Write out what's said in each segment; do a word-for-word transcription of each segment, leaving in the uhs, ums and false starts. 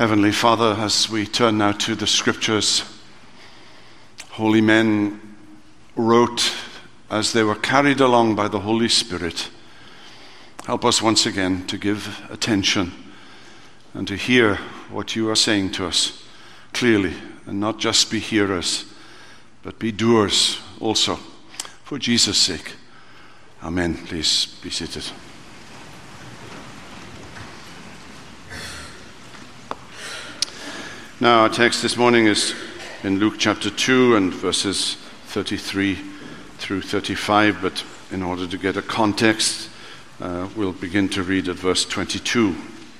Heavenly Father, as we turn now to the Scriptures, holy men wrote as they were carried along by the Holy Spirit. Help us once again to give attention and to hear what you are saying to us clearly, and not just be hearers, but be doers also, for Jesus' sake. Amen. Please be seated. Now, our text this morning is in Luke chapter two and verses thirty-three through thirty-five, but in order to get a context, uh, we'll begin to read at verse twenty-two.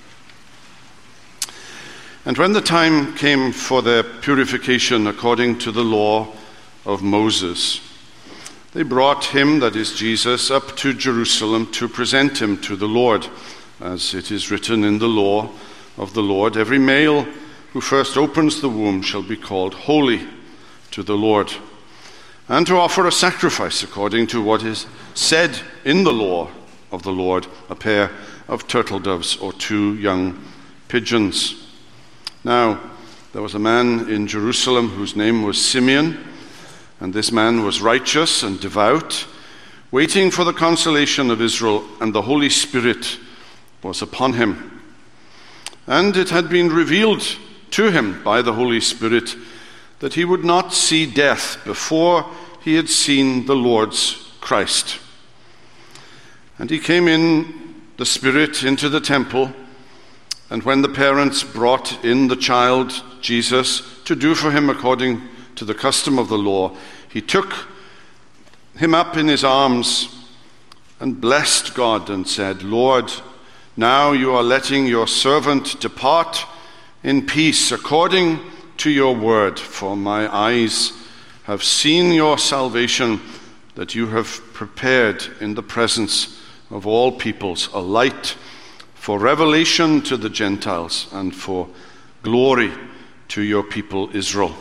And when the time came for their purification according to the law of Moses, they brought him, that is Jesus, up to Jerusalem to present him to the Lord, as it is written in the law of the Lord, every male who first opens the womb shall be called holy to the Lord, and to offer a sacrifice according to what is said in the law of the Lord, a pair of turtle doves or two young pigeons. Now, there was a man in Jerusalem whose name was Simeon, and this man was righteous and devout, waiting for the consolation of Israel, and the Holy Spirit was upon him. And it had been revealed to him by the Holy Spirit that he would not see death before he had seen the Lord's Christ. And he came in the Spirit into the temple, and when the parents brought in the child Jesus to do for him according to the custom of the law, he took him up in his arms and blessed God and said, Lord, now you are letting your servant depart in peace according to your word, for my eyes have seen your salvation that you have prepared in the presence of all peoples, a light for revelation to the Gentiles and for glory to your people Israel.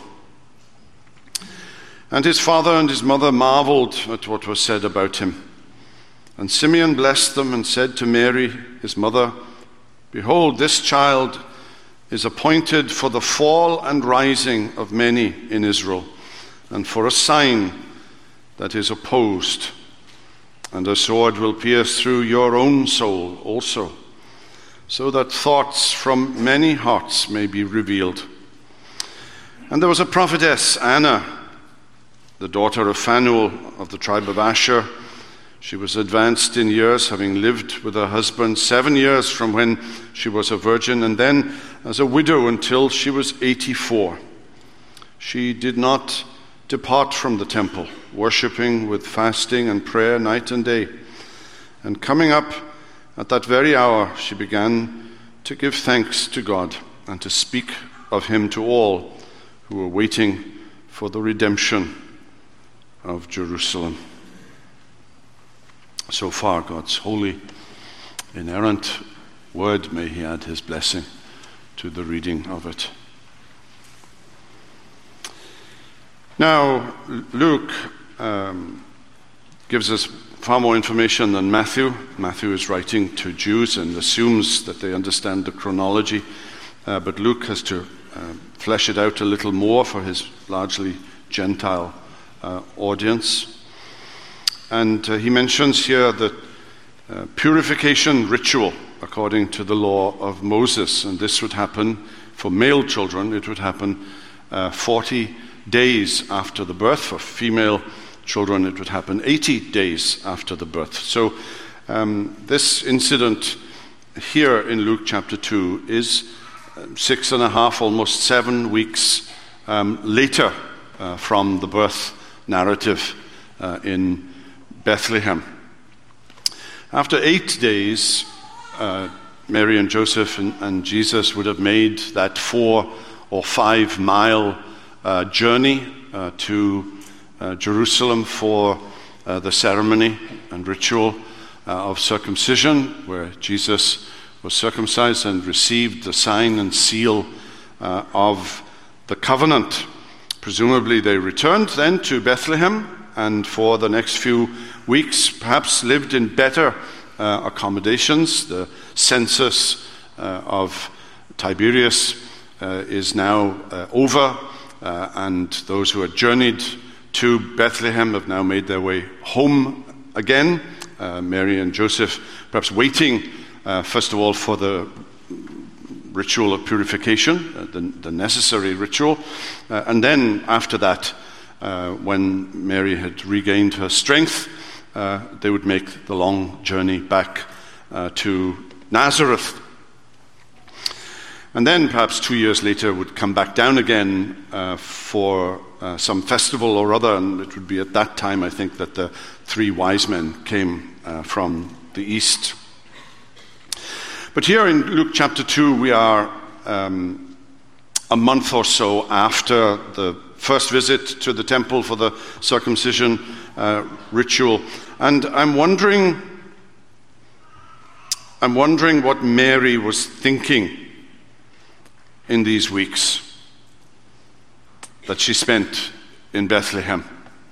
And his father and his mother marveled at what was said about him. And Simeon blessed them and said to Mary, his mother, Behold, this child is appointed for the fall and rising of many in Israel, and for a sign that is opposed. And a sword will pierce through your own soul also, so that thoughts from many hearts may be revealed. And there was a prophetess, Anna, the daughter of Phanuel of the tribe of Asher. She was advanced in years, having lived with her husband seven years from when she was a virgin, and then as a widow until she was eighty-four. She did not depart from the temple, worshipping with fasting and prayer night and day. And coming up at that very hour, she began to give thanks to God and to speak of him to all who were waiting for the redemption of Jerusalem. So far, God's holy, inerrant word, may he add his blessing to the reading of it. Now, Luke um, gives us far more information than Matthew. Matthew is writing to Jews and assumes that they understand the chronology, uh, but Luke has to uh, flesh it out a little more for his largely Gentile uh, audience. And uh, he mentions here the uh, purification ritual according to the law of Moses. And this would happen for male children. It would happen uh, forty days after the birth. For female children, it would happen eighty days after the birth. So um, this incident here in Luke chapter two is six and a half, almost seven weeks um, later uh, from the birth narrative uh, in Bethlehem. After eight days, uh, Mary and Joseph and, and Jesus would have made that four or five mile uh, journey uh, to uh, Jerusalem for uh, the ceremony and ritual uh, of circumcision, where Jesus was circumcised and received the sign and seal uh, of the covenant. Presumably they returned then to Bethlehem, and for the next few weeks perhaps lived in better uh, accommodations. The census uh, of Tiberius uh, is now uh, over, uh, and those who had journeyed to Bethlehem have now made their way home again. Uh, Mary and Joseph perhaps waiting, uh, first of all, for the ritual of purification, uh, the, the necessary ritual, uh, and then after that, uh, when Mary had regained her strength, uh, they would make the long journey back uh, to Nazareth. And then perhaps two years later would come back down again uh, for uh, some festival or other, and it would be at that time, I think, that the three wise men came uh, from the east. But here in Luke chapter two, we are um, a month or so after the first visit to the temple for the circumcision uh, ritual. And I'm wondering, I'm wondering what Mary was thinking in these weeks that she spent in Bethlehem.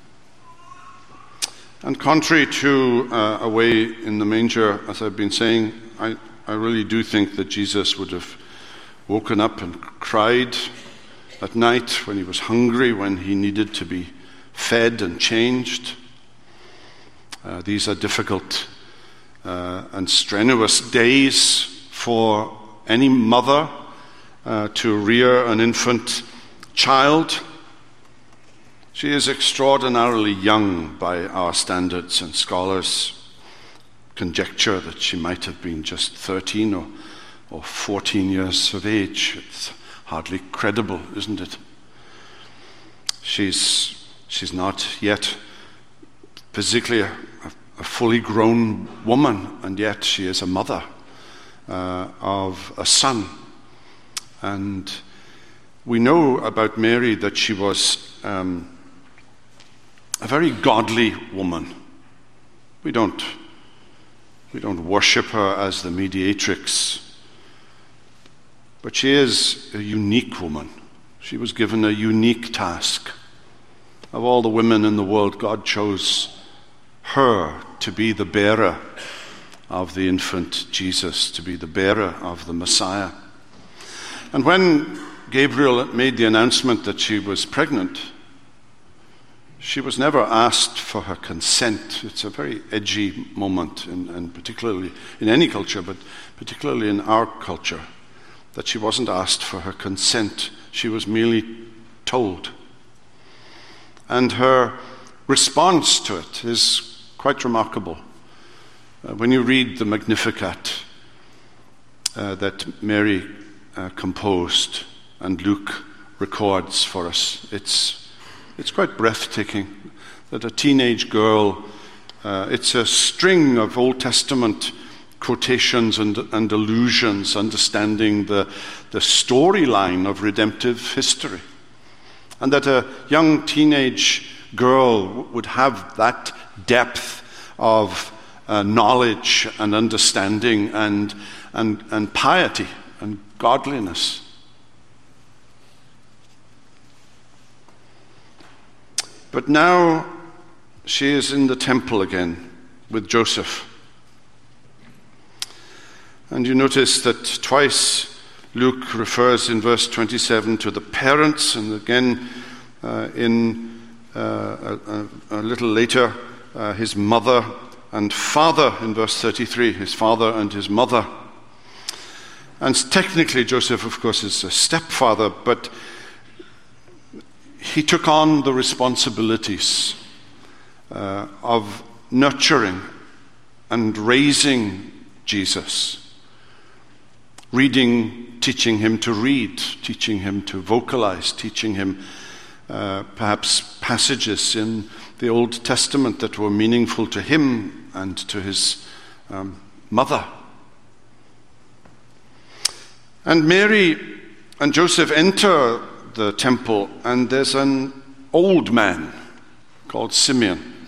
And contrary to uh, away in the manger, as I've been saying, I, I really do think that Jesus would have woken up and cried at night when he was hungry, when he needed to be fed and changed. Uh, these are difficult uh, and strenuous days for any mother uh, to rear an infant child. She is extraordinarily young by our standards, and scholars conjecture that she might have been just thirteen or, or fourteen years of age. It's hardly credible, isn't it? She's, she's not yet physically a, a fully grown woman, and yet she is a mother uh, of a son. And we know about Mary that she was um, a very godly woman. We don't, we don't worship her as the mediatrix, but she is a unique woman. She was given a unique task. Of all the women in the world, God chose her to be the bearer of the infant Jesus, to be the bearer of the Messiah. And when Gabriel made the announcement that she was pregnant, she was never asked for her consent. It's a very edgy moment, and, and particularly in any culture, but particularly in our culture, that she wasn't asked for her consent. She was merely told. And her response to it is quite remarkable. Uh, when you read the Magnificat uh, that Mary uh, composed and Luke records for us, it's it's quite breathtaking that a teenage girl, uh, it's a string of Old Testament quotations and, and allusions, understanding the, the storyline of redemptive history. And that a young teenage girl w- would have that depth of uh, knowledge and understanding and, and, and piety and godliness. But now she is in the temple again with Joseph. And you notice that twice Luke refers in verse twenty-seven to the parents, and again uh, in uh, a, a little later uh, his mother and father in verse thirty-three, his father and his mother. And technically Joseph, of course, is a stepfather, but he took on the responsibilities uh, of nurturing and raising Jesus. Reading, teaching him to read, teaching him to vocalize, teaching him uh, perhaps passages in the Old Testament that were meaningful to him and to his um, mother. And Mary and Joseph enter the temple, and there's an old man called Simeon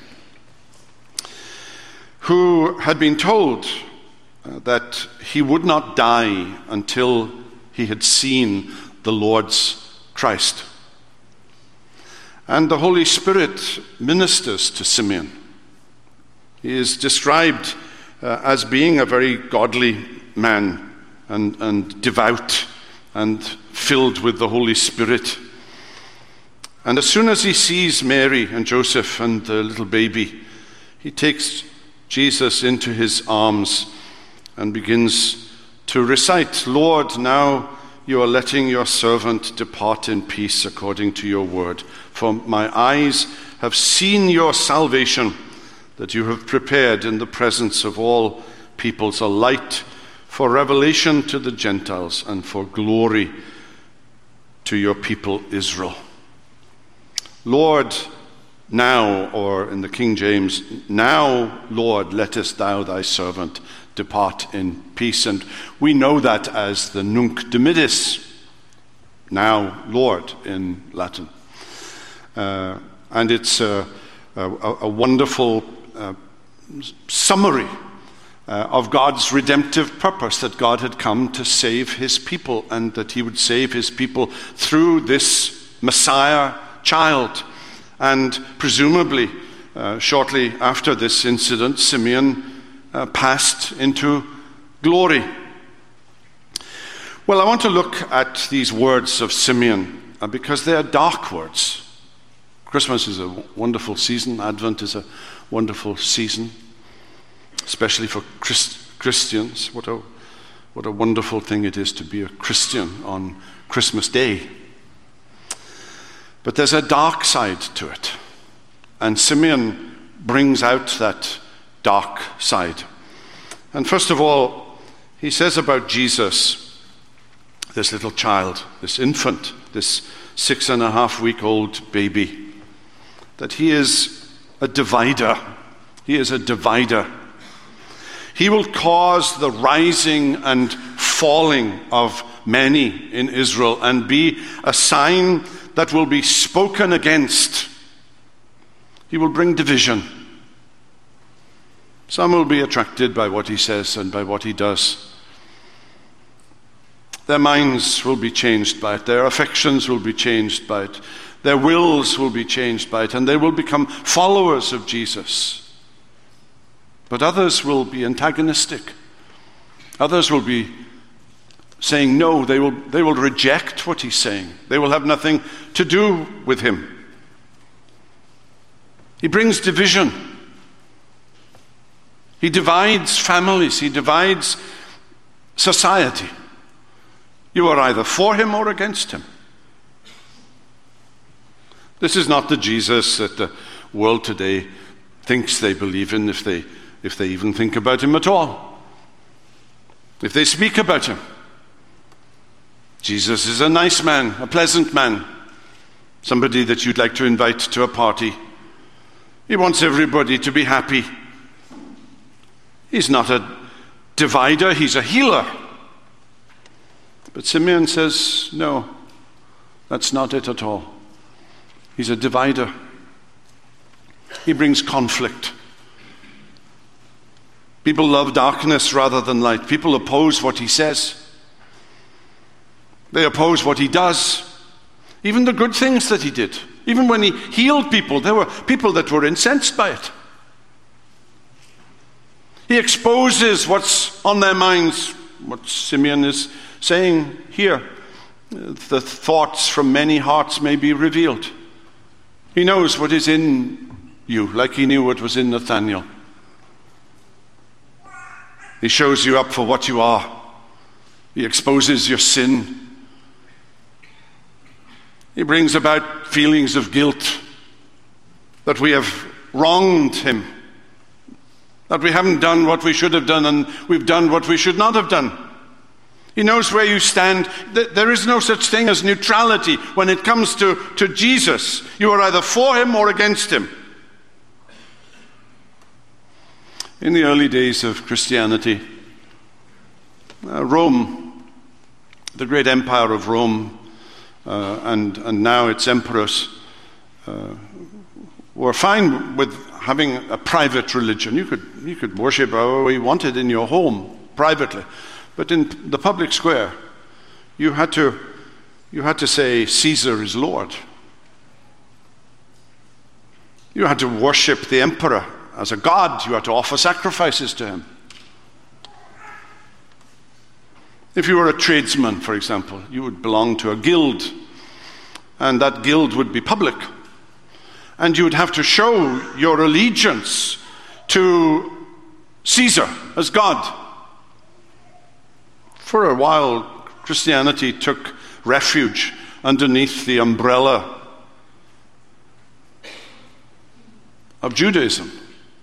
who had been told Uh, that he would not die until he had seen the Lord's Christ. And the Holy Spirit ministers to Simeon. He is described uh, as being a very godly man and, and devout and filled with the Holy Spirit. And as soon as he sees Mary and Joseph and the little baby, he takes Jesus into his arms and begins to recite, "Lord, now you are letting your servant depart in peace according to your word. For my eyes have seen your salvation, that you have prepared in the presence of all peoples a light for revelation to the Gentiles and for glory to your people Israel." Lord, now, or in the King James, "Now, Lord, lettest thou thy servant depart in peace." And we know that as the Nunc Dimittis, "Now, Lord," in Latin. Uh, and it's a, a, a wonderful uh, summary uh, of God's redemptive purpose, that God had come to save his people, and that he would save his people through this Messiah child. And presumably, uh, shortly after this incident, Simeon uh, passed into glory. Well, I want to look at these words of Simeon uh, because they are dark words. Christmas is a wonderful season. Advent is a wonderful season, especially for Christ- Christians. What a, what a wonderful thing it is to be a Christian on Christmas Day. But there's a dark side to it. And Simeon brings out that dark side. And first of all, he says about Jesus, this little child, this infant, this six and a half week old baby, that he is a divider. He is a divider. He will cause the rising and falling of many in Israel and be a sign that will be spoken against. He will bring division. Some will be attracted by what he says and by what he does. Their minds will be changed by it. Their affections will be changed by it. Their wills will be changed by it, and they will become followers of Jesus. But others will be antagonistic. Others will be saying no. They will, they will reject what he's saying. They will have nothing to do with him. He brings division. He divides families. He divides society. You are either for him or against him. This is not the Jesus that the world today thinks they believe in, if they, if they even think about him at all. If they speak about him. Jesus is a nice man, a pleasant man, somebody that you'd like to invite to a party. He wants everybody to be happy. He's not a divider, he's a healer. But Simeon says, no, that's not it at all. He's a divider. He brings conflict. People love darkness rather than light. People oppose what he says. They oppose what he does. Even the good things that he did. Even when he healed people, there were people that were incensed by it. He exposes what's on their minds, what Simeon is saying here. The thoughts from many hearts may be revealed. He knows what is in you, like he knew what was in Nathanael. He shows you up for what you are. He exposes your sin. He brings about feelings of guilt that we have wronged him, that we haven't done what we should have done, and we've done what we should not have done. He knows where you stand. There is no such thing as neutrality when it comes to, to Jesus. You are either for him or against him. In the early days of Christianity, uh, Rome, the great empire of Rome, uh, and, and now its emperors, uh, were fine with having a private religion. You could, you could worship however you wanted in your home, privately. But in the public square, you had to, you had to say, Caesar is Lord. You had to worship the emperor as a god. You had to offer sacrifices to him. If you were a tradesman, for example, you would belong to a guild, and that guild would be public. And you would have to show your allegiance to Caesar as God. For a while, Christianity took refuge underneath the umbrella of Judaism.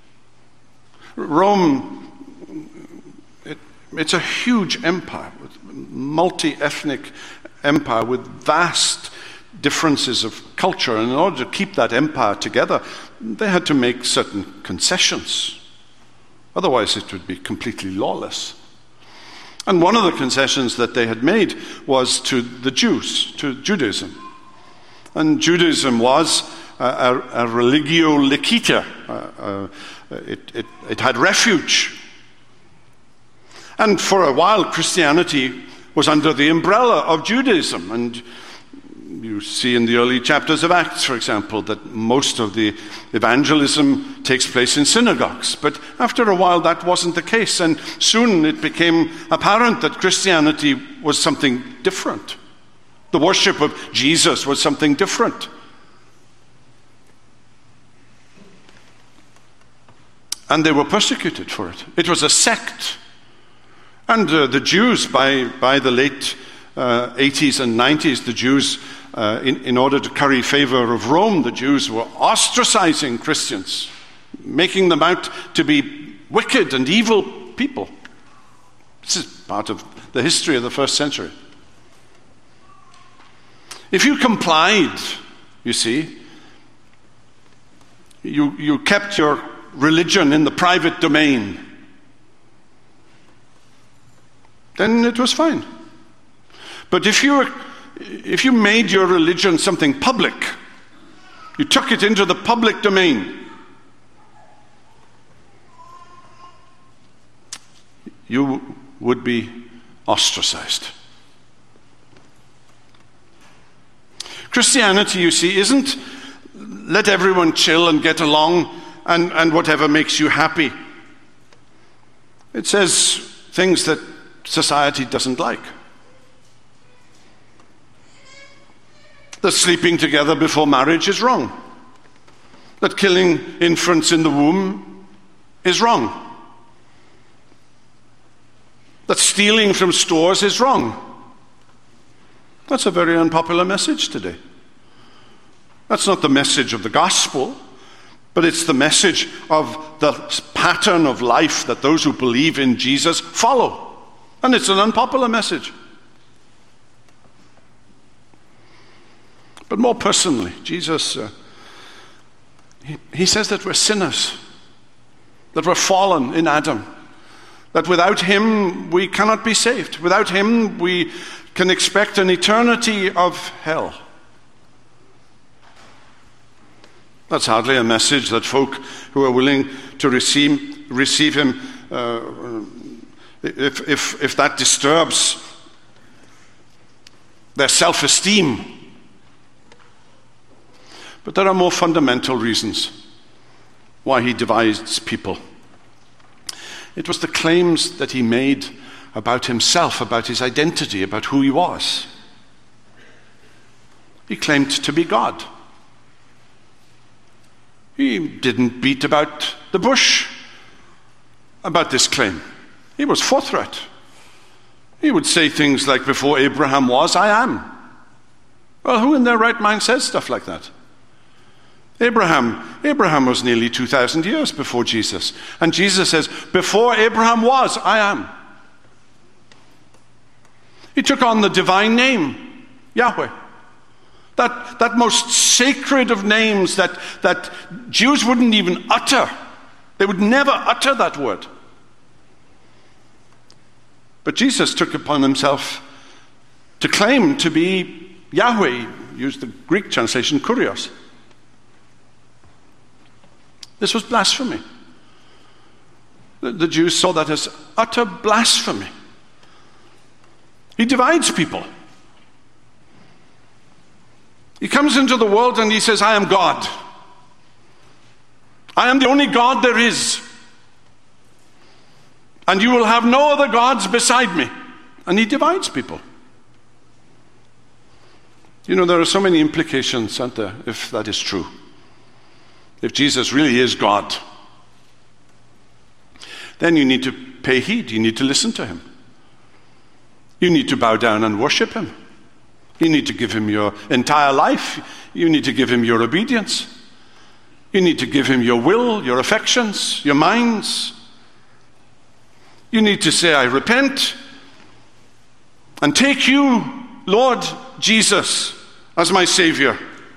Rome, it, it's a huge empire, multi-ethnic empire with vast differences of culture. And in order to keep that empire together, they had to make certain concessions. Otherwise, it would be completely lawless. And one of the concessions that they had made was to the Jews, to Judaism. And Judaism was a, a, a religio licita. Uh, uh, it, it, it had refuge. And for a while, Christianity was under the umbrella of Judaism. And you see in the early chapters of Acts, for example, that most of the evangelism takes place in synagogues. But after a while, that wasn't the case. And soon it became apparent that Christianity was something different. The worship of Jesus was something different. And they were persecuted for it. It was a sect. And uh, the Jews, by, by the late uh, eighties and nineties, the Jews, uh, in, in order to curry favor of Rome, the Jews were ostracizing Christians, making them out to be wicked and evil people. This is part of the history of the first century. If you complied, you see, you, you kept your religion in the private domain, then it was fine. But if you were, if you made your religion something public, you took it into the public domain, you would be ostracized. Christianity, you see, isn't let everyone chill and get along and, and whatever makes you happy. It says things that society doesn't like. That sleeping together before marriage is wrong. That killing infants in the womb is wrong. That stealing from stores is wrong. That's a very unpopular message today. That's not the message of the gospel, but it's the message of the pattern of life that those who believe in Jesus follow. And it's an unpopular message. But more personally, Jesus, uh, he, he says that we're sinners, that we're fallen in Adam, that without him we cannot be saved. Without him we can expect an eternity of hell. That's hardly a message that folk who are willing to receive, receive him, uh, if, if, if that disturbs their self-esteem. But there are more fundamental reasons why he divides people. It was the claims that he made about himself, about his identity, about who he was. He claimed to be God. He didn't beat about the bush about this claim. He was forthright. He would say things like, before Abraham was, I am. Well, who in their right mind says stuff like that? Abraham, Abraham was nearly two thousand years before Jesus. And Jesus says, before Abraham was, I am. He took on the divine name, Yahweh. That, that most sacred of names that, that Jews wouldn't even utter. They would never utter that word. But Jesus took upon himself to claim to be Yahweh. He used the Greek translation, kurios. This was blasphemy. The, the Jews saw that as utter blasphemy. He divides people. He comes into the world and he says, I am God. I am the only God there is. And you will have no other gods beside me. And he divides people. You know, there are so many implications, aren't there, if that is true. If Jesus really is God, then you need to pay heed. You need to listen to him. You need to bow down and worship him. You need to give him your entire life. You need to give him your obedience. You need to give him your will, your affections, your minds. You need to say, I repent, and take you, Lord Jesus, as my Savior.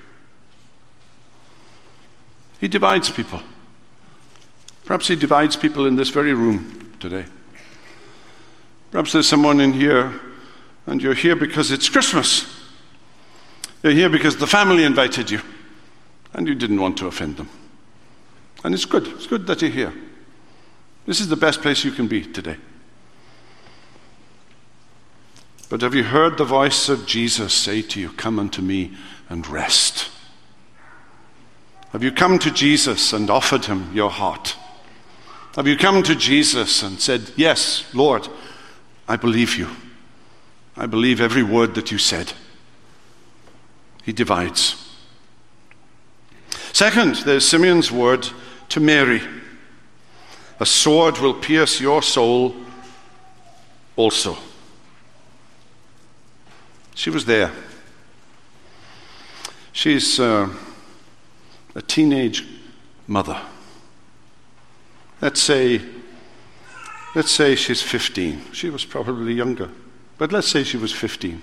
He divides people. Perhaps he divides people in this very room today. Perhaps there's someone in here, and you're here because it's Christmas. You're here because the family invited you, and you didn't want to offend them. And it's good. It's good that you're here. This is the best place you can be today. But have you heard the voice of Jesus say to you, come unto me and rest? Have you come to Jesus and offered him your heart? Have you come to Jesus and said, yes, Lord, I believe you. I believe every word that you said. He divides. Second, there's Simeon's word to Mary. A sword will pierce your soul also. She was there. She's uh, a teenage mother. Let's say, let's say she's fifteen. She was probably younger, but let's say she was fifteen.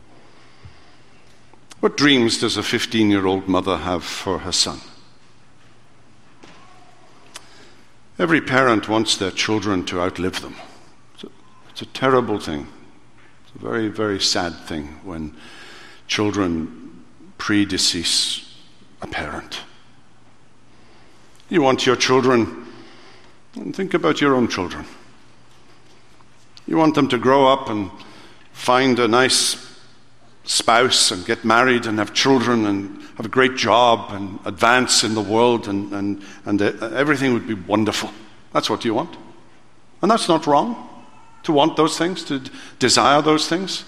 What dreams does a fifteen-year-old mother have for her son? Every parent wants their children to outlive them. It's a, it's a terrible thing. It's a very, very sad thing when children predecease a parent. You want your children, and think about your own children. You want them to grow up and find a nice spouse and get married and have children and have a great job and advance in the world, and, and, and everything would be wonderful. That's what you want. And that's not wrong, to want those things, to desire those things.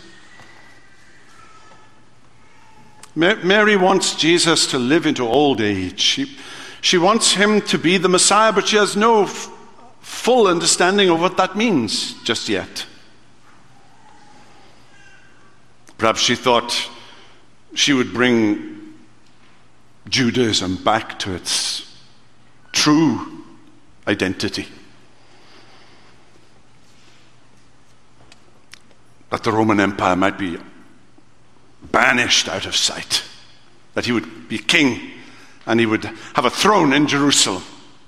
Mary wants Jesus to live into old age. She, she wants him to be the Messiah, but she has no f- full understanding of what that means just yet. Perhaps she thought she would bring Judaism back to its true identity. That the Roman Empire might be banished out of sight. That he would be king and he would have a throne in Jerusalem.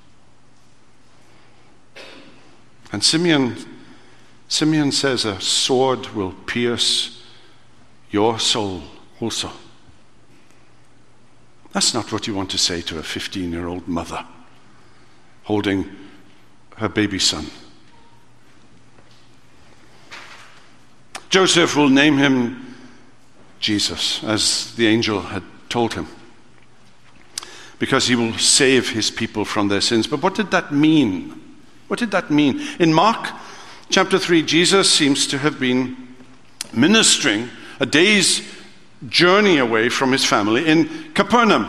And Simeon, Simeon says, a sword will pierce your soul also. That's not what you want to say to a fifteen-year-old mother holding her baby son. Joseph will name him Jesus, as the angel had told him, because he will save his people from their sins. But what did that mean? What did that mean? In Mark chapter three, Jesus seems to have been ministering a day's journey away from his family in Capernaum.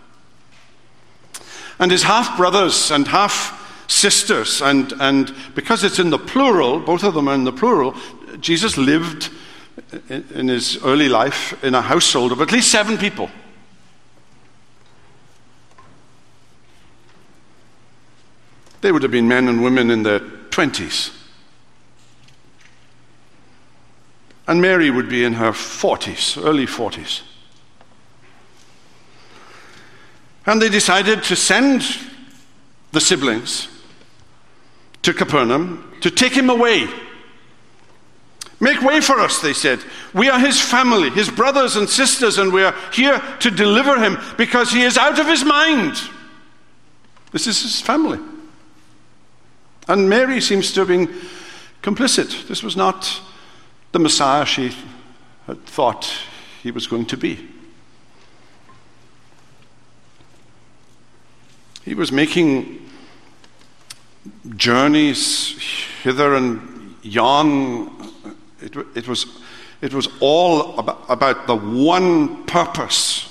And his half-brothers and half-sisters, and, and because it's in the plural, both of them are in the plural, Jesus lived in, in his early life in a household of at least seven people. They would have been men and women in their twenties. And Mary would be in her forties, early forties. And they decided to send the siblings to Capernaum to take him away. Make way for us, they said. We are his family, his brothers and sisters, and we are here to deliver him because he is out of his mind. This is his family. And Mary seems to have been complicit. This was not the Messiah she had thought he was going to be. He was making journeys hither and yon It, it, was, it was all about, about the one purpose.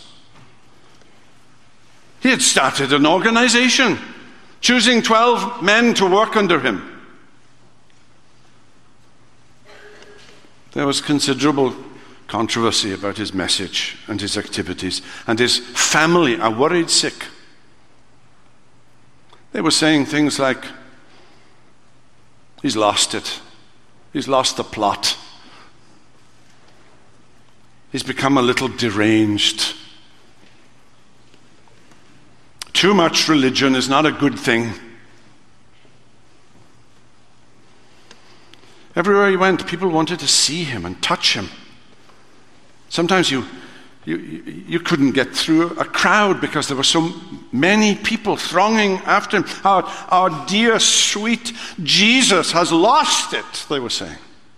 He had started an organization, choosing twelve men to work under him. There was considerable controversy about his message and his activities, and his family are worried sick. They were saying things like, he's lost it. He's lost the plot. He's become a little deranged. Too much religion is not a good thing. Everywhere he went, people wanted to see him and touch him. Sometimes you, you, you couldn't get through a crowd because there were so many people thronging after him. Our, our dear, sweet Jesus has lost it, they were saying.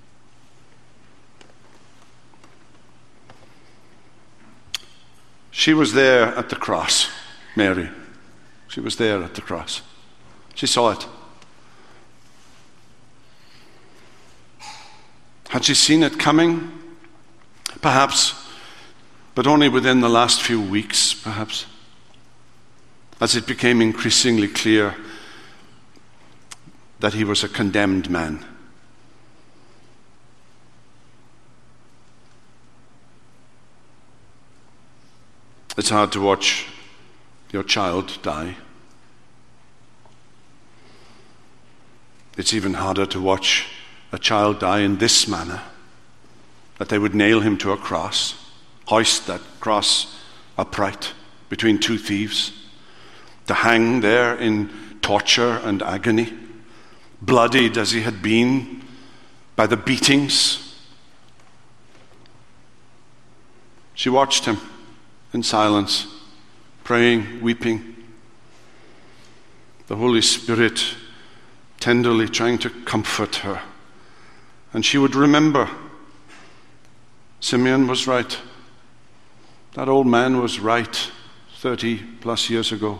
She was there at the cross, Mary. She was there at the cross. She saw it. Had she seen it coming? Perhaps, but only within the last few weeks, perhaps, as it became increasingly clear that he was a condemned man. It's hard to watch your child die. It's even harder to watch a child die in this manner, that they would nail him to a cross, hoist that cross upright between two thieves, to hang there in torture and agony, bloodied as he had been by the beatings. She watched him in silence, praying, weeping. The Holy Spirit tenderly trying to comfort her. And she would remember, Simeon was right. That old man was right thirty plus years ago.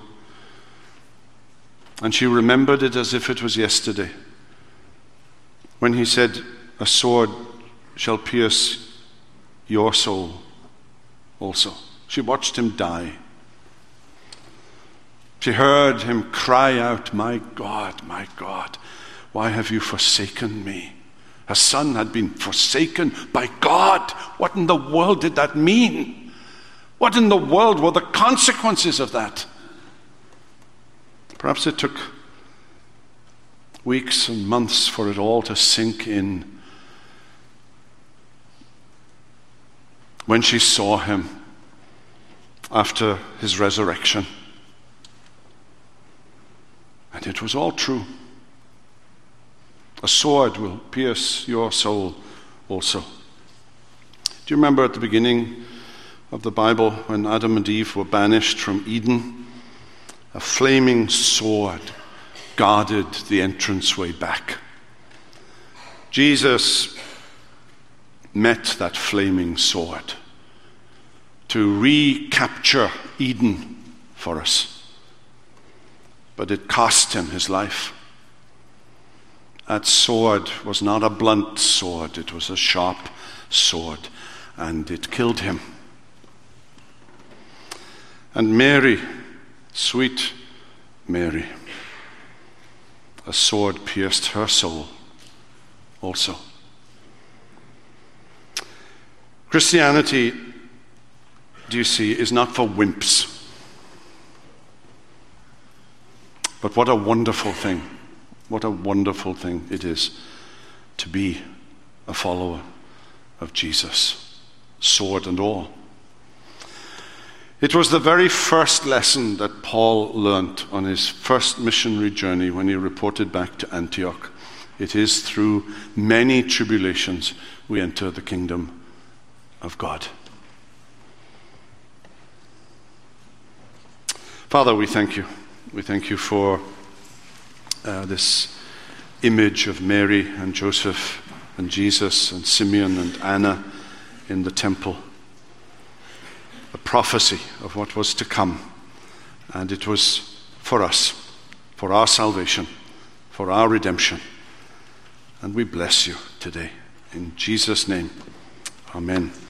And she remembered it as if it was yesterday, when he said, a sword shall pierce your soul also. She watched him die. She heard him cry out, my God, my God, why have you forsaken me? Her son had been forsaken by God. What in the world did that mean? What in the world were the consequences of that? Perhaps it took weeks and months for it all to sink in. When she saw him after his resurrection. And it was all true. A sword will pierce your soul also. Do you remember at the beginning of the Bible when Adam and Eve were banished from Eden? A flaming sword guarded the entranceway back. Jesus met that flaming sword to recapture Eden for us. But it cost him his life. That sword was not a blunt sword, it was a sharp sword, and it killed him. And Mary, sweet Mary, a sword pierced her soul also. Christianity, do you see, is not for wimps. But what a wonderful thing, what a wonderful thing it is to be a follower of Jesus, sword and all. It was the very first lesson that Paul learnt on his first missionary journey when he reported back to Antioch. It is through many tribulations we enter the kingdom of God. Father, we thank you. We thank you for uh, this image of Mary and Joseph and Jesus and Simeon and Anna in the temple. A prophecy of what was to come. And it was for us, for our salvation, for our redemption. And we bless you today In Jesus' name, amen.